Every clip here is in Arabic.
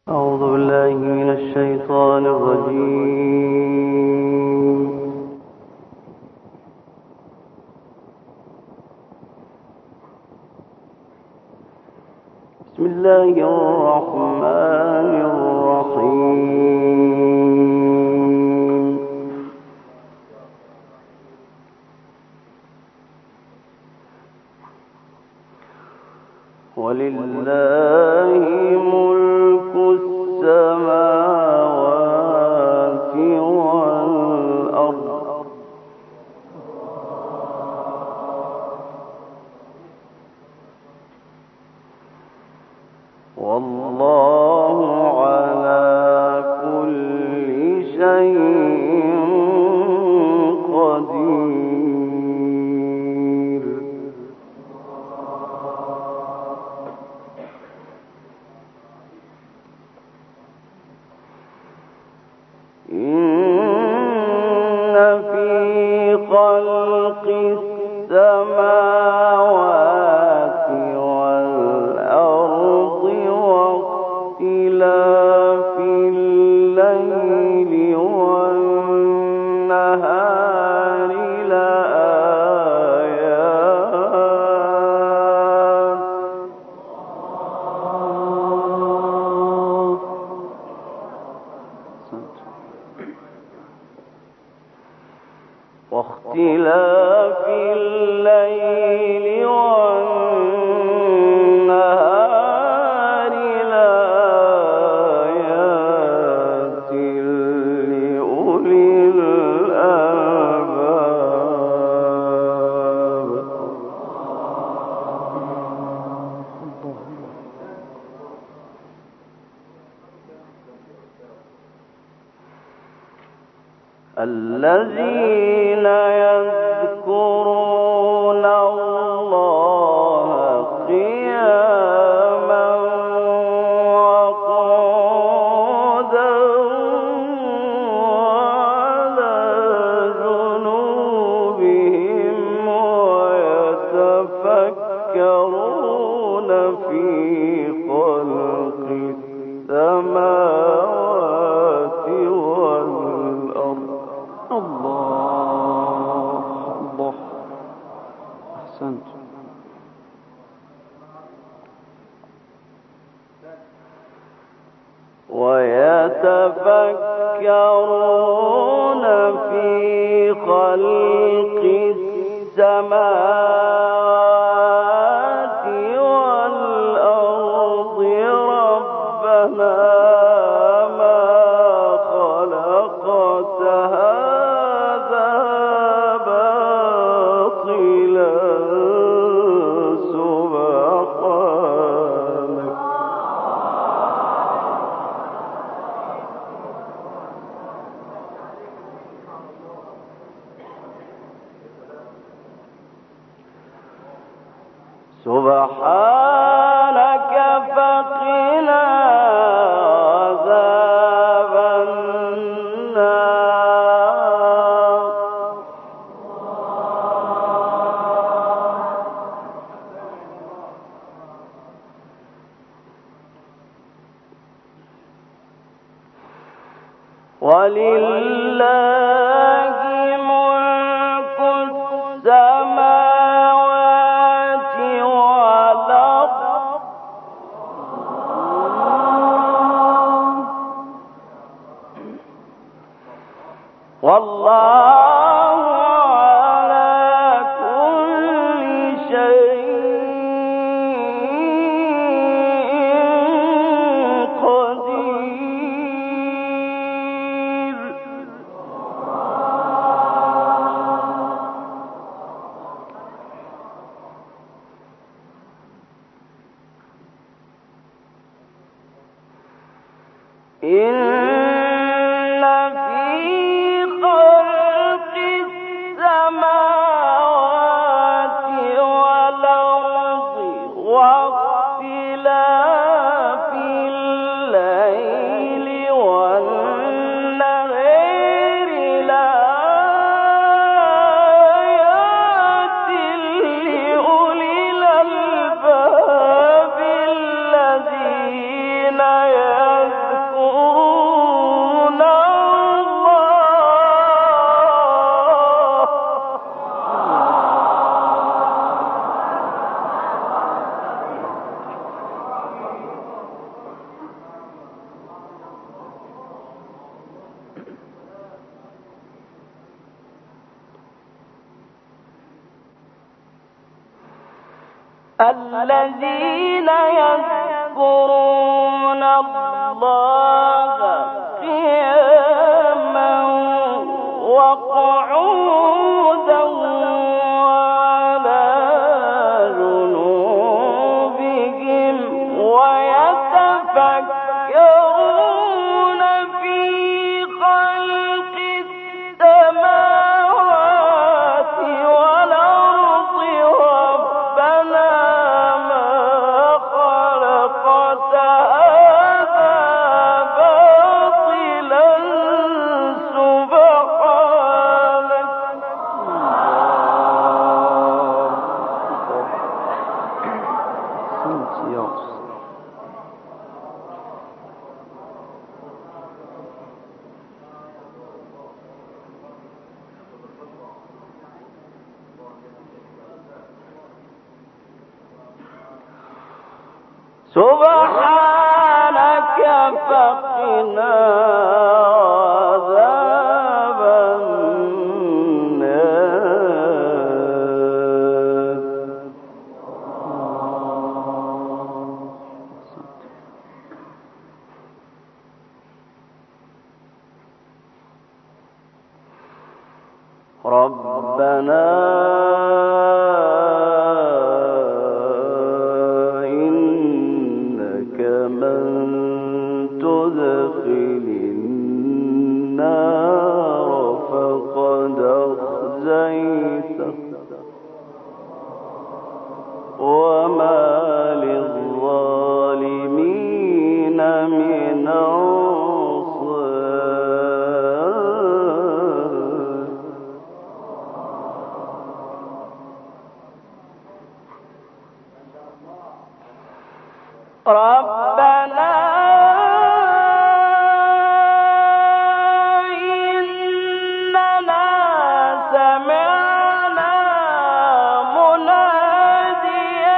أعوذ بالله من الشيطان الرجيم. بسم الله الرحمن الرحيم. ولله ملك السماوات والأرض والله على كل شيء قدير. إن في خلق السماوات والأرض واختلاف الليل والنهار واختلاف الليل والنهار لآيات لأولي الألباب. الذين يذكرون الله قياما وقعودا وعلى جنوبهم ويتفكرون في خلق السماوات والأرض. الله أحسنت. ويتفكرون في خلق السماوات والأرض ربنا ما خلقت هذا باطلا سبحانك فقنا عذاب النار. ولله ملك السماوات والأرض والله على كل شيء قدير. إن في خلق السماوات والأرض واختلاف الليل والنهار لآيات لأولي الألباب الذين يذكرون الذين يذكرون الله قياما وقعودا وعلى جنوبهم ويتفكرون في خلق السماوات والأرض ربنا ما خلقت هذا باطلا سبحانك. سبحانك فقنا عذاب النار. ربنا وما للظالمين من أنصار. ربنا إننا سمعنا مناديا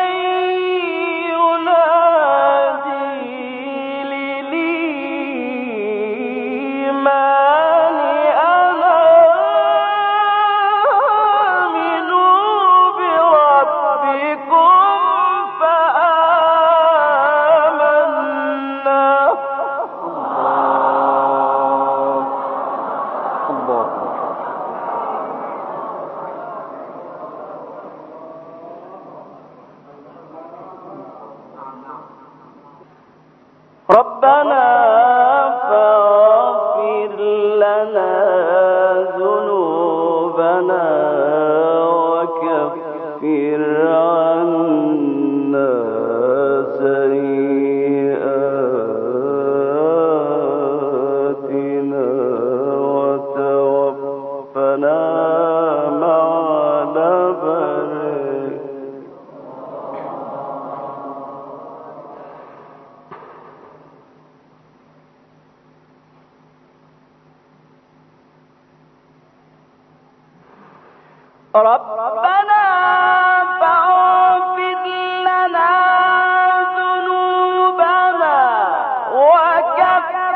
ينادي للإيمان أن آمنوا بربكم فآمنا. ربنا فاغفر لنا ذنوبنا وكفر عنا سيئاتنا وتوفنا مع الأبرار. ربنا فاغفر لنا ذنوبنا وكفر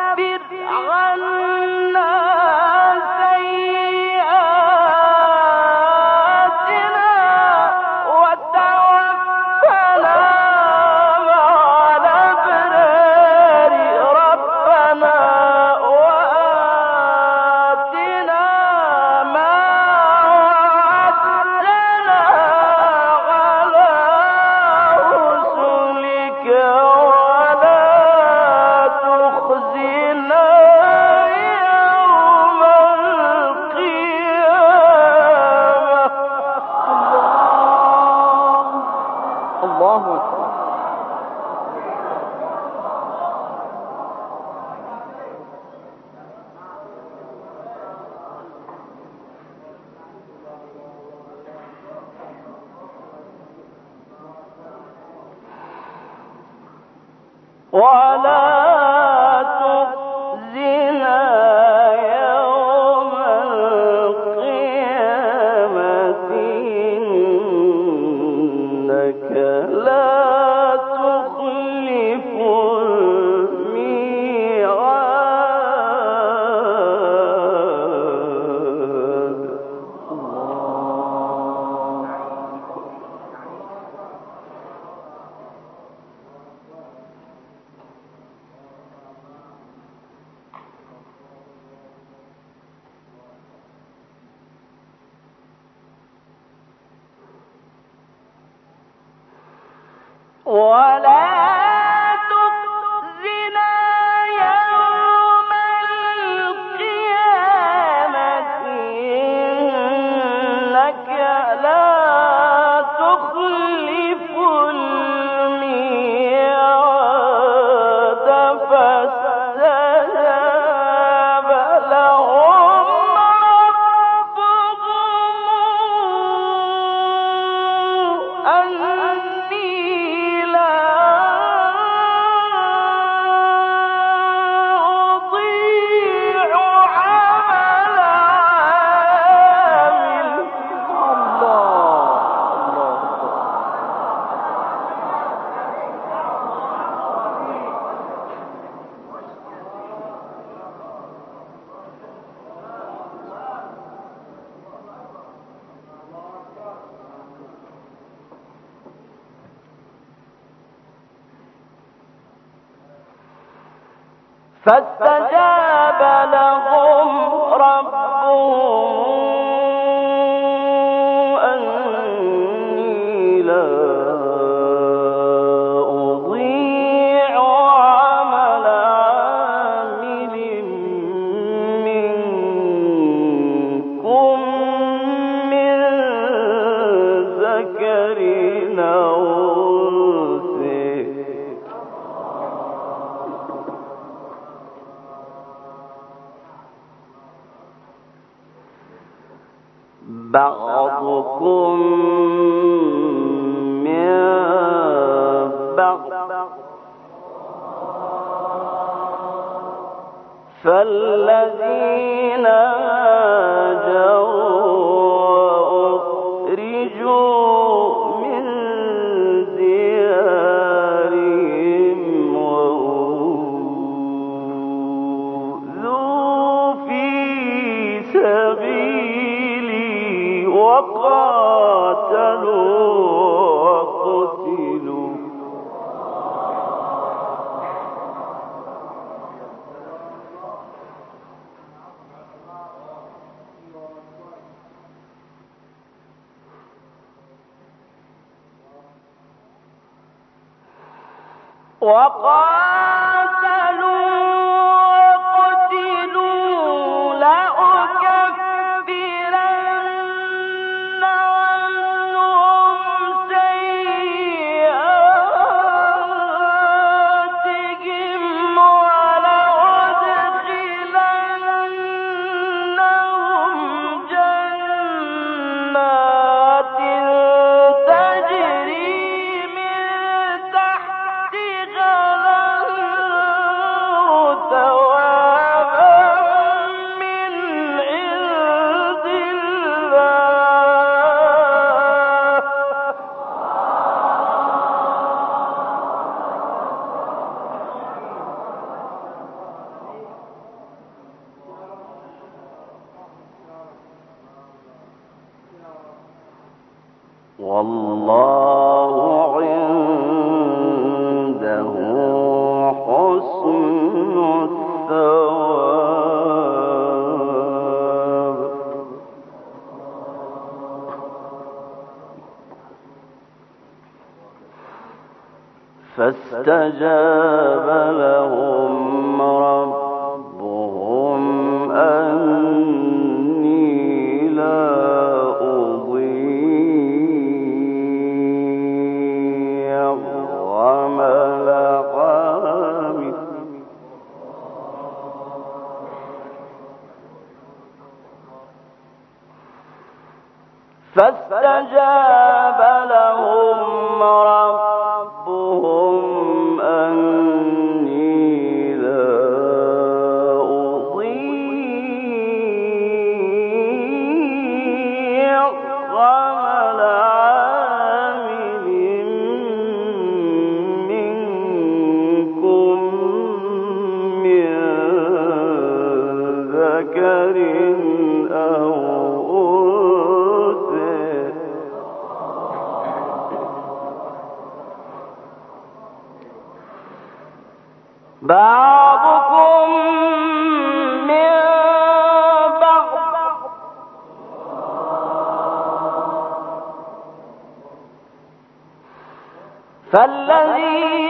عنا سيئاتنا وتوفنا مع الأبرار. ربنا وآتنا ما وعدتنا على رسلك ولا تخزنا يوم القيامة. الله أكبر. ولا تخزنا يوم القيامة إنك لا تخلف الميعاد. فاستجاب لهم ربهم أني لا أضيع عمل عامل منكم من ذكر أو بعضكم من بعض فالذين هاجروا وأخرجوا من ديارهم وأوذوا في سبيلي وقاتلوا وقتلوا لأكفرن عنهم سيئاتهم ولأدخلنهم جنات تجري من تحتها والله عنده حسن الثواب فاستجاب لهم ربهم أني لا فاستجاب لهم ربهم أني لا أضيع عمل عامل منكم من ذكر أو بعضكم من بعض فالذين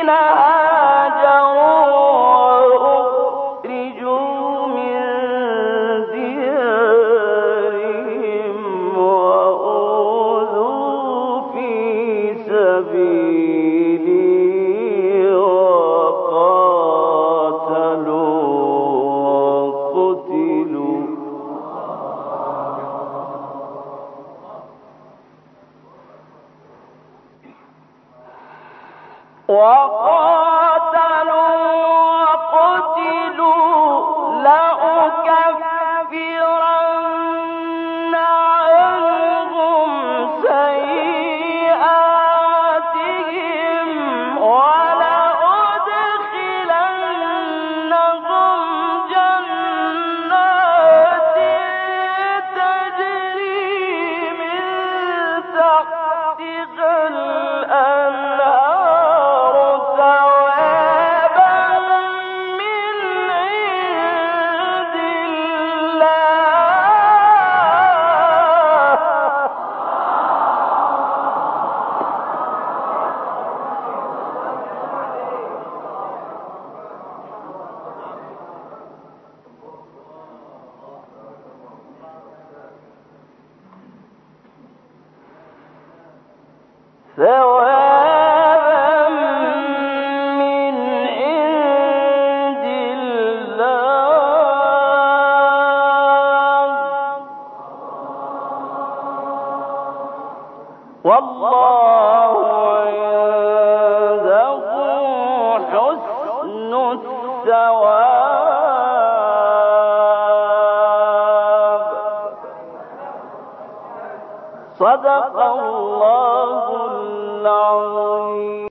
ثوابا من عند الله والله عنده حسن الثواب. صدق الله العظيم.